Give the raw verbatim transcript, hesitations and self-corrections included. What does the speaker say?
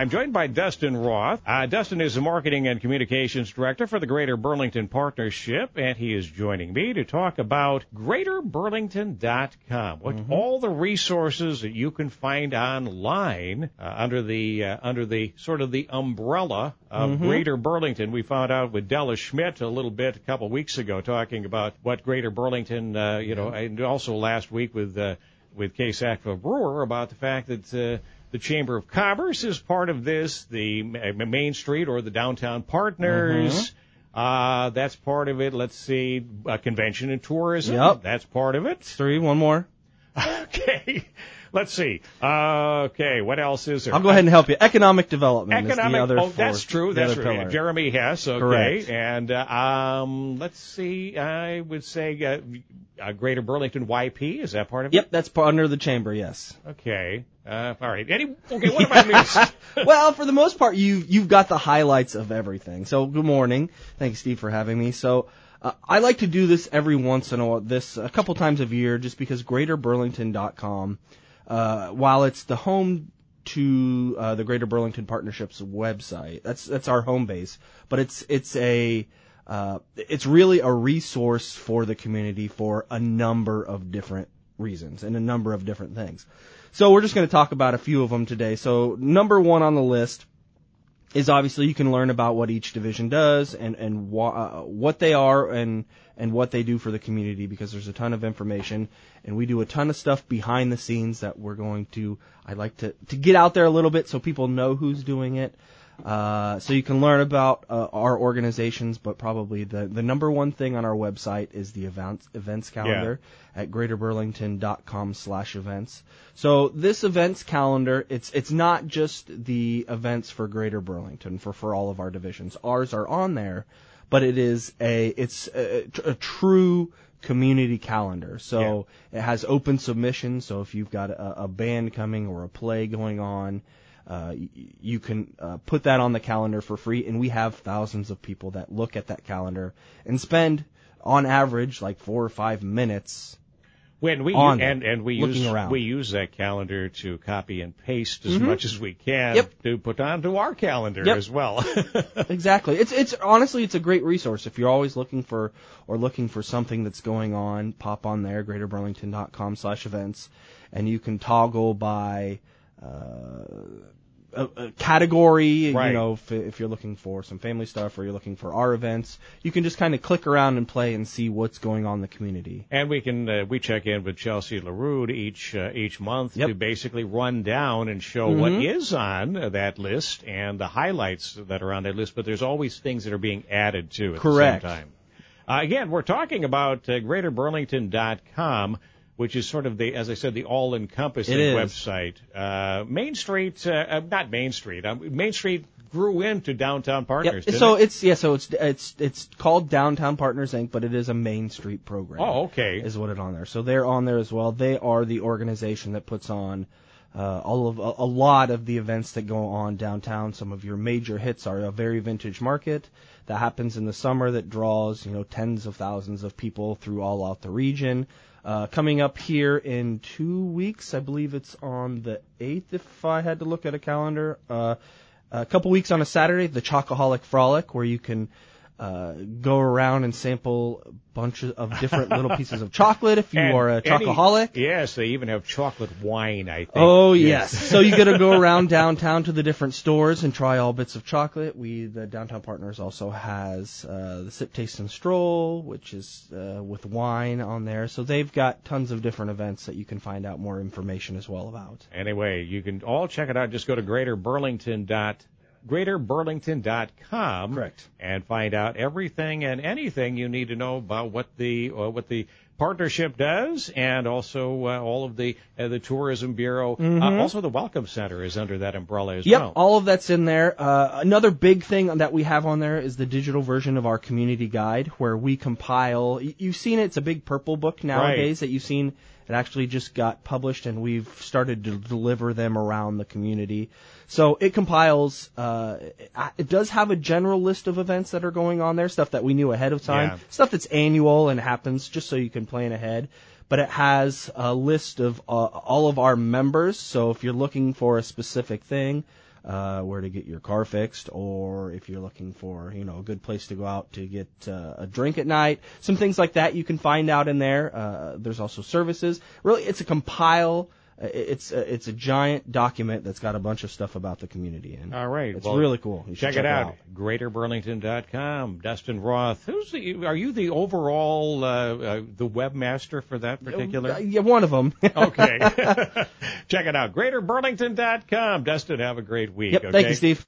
I'm joined by Dustin Roth. Uh, Dustin is the Marketing and Communications Director for the Greater Burlington Partnership, and he is joining me to talk about Greater Burlington dot com. What mm-hmm. all the resources that you can find online uh, under the uh, under the sort of the umbrella of mm-hmm. Greater Burlington. We found out with Della Schmidt a little bit a couple weeks ago talking about what Greater Burlington, uh, you know, and also last week with uh, with Kay Sackville Brewer about the fact that uh, the Chamber of Commerce is part of this, the Main Street or the Downtown Partners. Mm-hmm. Uh, that's part of it. Let's see, uh, convention and tourism. Yep. That's part of it. Three, one more. Okay. Let's see. Uh, okay, what else is there? I'll go ahead and help you. Economic development Economic, is the other oh, fourth, that's true. That's true. Right. Jeremy Hess, okay. Correct. And uh, um, let's see, I would say uh, uh, Greater Burlington Y P, is that part of it? Yep, that's part under the chamber, yes. Okay. Uh, all right. Any, okay, what have I missed? Well, for the most part, you, you've got the highlights of everything. So, good morning. Thanks, Steve, for having me. So, uh, I like to do this every once in a while, this a couple times a year, just because Greater Burlington dot com, uh, while it's the home to uh, the Greater Burlington Partnership's website, that's that's our home base, but it's it's a uh, it's really a resource for the community for a number of different reasons and a number of different things. So we're just going to talk about a few of them today. So number one on the list is obviously you can learn about what each division does and and wh- uh, what they are and and what they do for the community, because there's a ton of information and we do a ton of stuff behind the scenes that we're going to I'd like to to get out there a little bit so people know who's doing it. Uh, so you can learn about uh, our organizations, but probably the, the number one thing on our website is the events, events calendar yeah. at Greater Burlington dot com slash events. So this events calendar, it's it's not just the events for Greater Burlington, for, for all of our divisions. Ours are on there, but it is a it's a, a true community calendar. So yeah. it has open submissions, so if you've got a, a band coming or a play going on, Uh, you can uh, put that on the calendar for free, and we have thousands of people that look at that calendar and spend, on average, like four or five minutes when we on and and we looking use around. we use that calendar to copy and paste as mm-hmm. much as we can yep. to put onto our calendar yep. as well. Exactly. It's it's honestly it's a great resource if you're always looking for or looking for something that's going on. Pop on there, Greater Burlington dot com slash events, and you can toggle by. Uh, A, a category, right. you know, if, if you're looking for some family stuff or you're looking for our events, you can just kind of click around and play and see what's going on in the community. And we can uh, we check in with Chelsea LaRue each uh, each month yep. to basically run down and show mm-hmm. what is on uh, that list and the highlights that are on that list. But there's always things that are being added to at Correct. the same time. Uh, again, we're talking about uh, Greater Burlington dot com, which is sort of the, as I said, the all-encompassing website. Uh, Main Street, uh, not Main Street. Um, Main Street grew into Downtown Partners. Yep. Didn't so it? it's yeah, so it's it's it's called Downtown Partners Incorporated, but it is a Main Street program. Oh, okay. Is what it's on there. So they're on there as well. They are the organization that puts on uh, all of a, a lot of the events that go on downtown. Some of your major hits are a Very Vintage Market that happens in the summer that draws you know tens of thousands of people through all out the region. Uh, coming up here in two weeks, I believe it's on the eighth, if I had to look at a calendar. Uh, a couple weeks on a Saturday, the Chocoholic Frolic, where you can uh, go around and sample a bunch of different little pieces of chocolate if you and are a chocoholic. Any, yes, they even have chocolate wine, I think. Oh, yes. yes. So you got to go around downtown to the different stores and try all bits of chocolate. We, the Downtown Partners, also has uh, the Sip, Taste, and Stroll, which is uh, with wine on there. So they've got tons of different events that you can find out more information as well about. Anyway, you can all check it out. Just go to Greater Burlington dot com. Greater Burlington dot com. Correct. And find out everything and anything you need to know about what the uh, what the partnership does, and also uh, all of the uh, the Tourism Bureau. Mm-hmm. Uh, also, the Welcome Center is under that umbrella as yep, well. All of that's in there. Uh, another big thing that we have on there is the digital version of our community guide, where we compile. You've seen it; it's a big purple book nowadays right. that you've seen. It actually just got published, and we've started to deliver them around the community. So it compiles, uh, it does have a general list of events that are going on there, stuff that we knew ahead of time, yeah. stuff that's annual and happens just so you can plan ahead. But it has a list of uh, all of our members, so if you're looking for a specific thing, uh, where to get your car fixed, or if you're looking for, you know, a good place to go out to get uh, a drink at night, some things like that you can find out in there. Uh, there's also services. Really, it's a compile. It's a, it's a giant document that's got a bunch of stuff about the community in. All right. It's well, really cool. You check, check it out. out. greater burlington dot com. Dustin Roth. Who's the, are you the overall, uh, uh, the webmaster for that particular? Yeah, one of them. Okay. Check it out. greater burlington dot com. Dustin, have a great week. Yep. Okay? Thank you, Steve.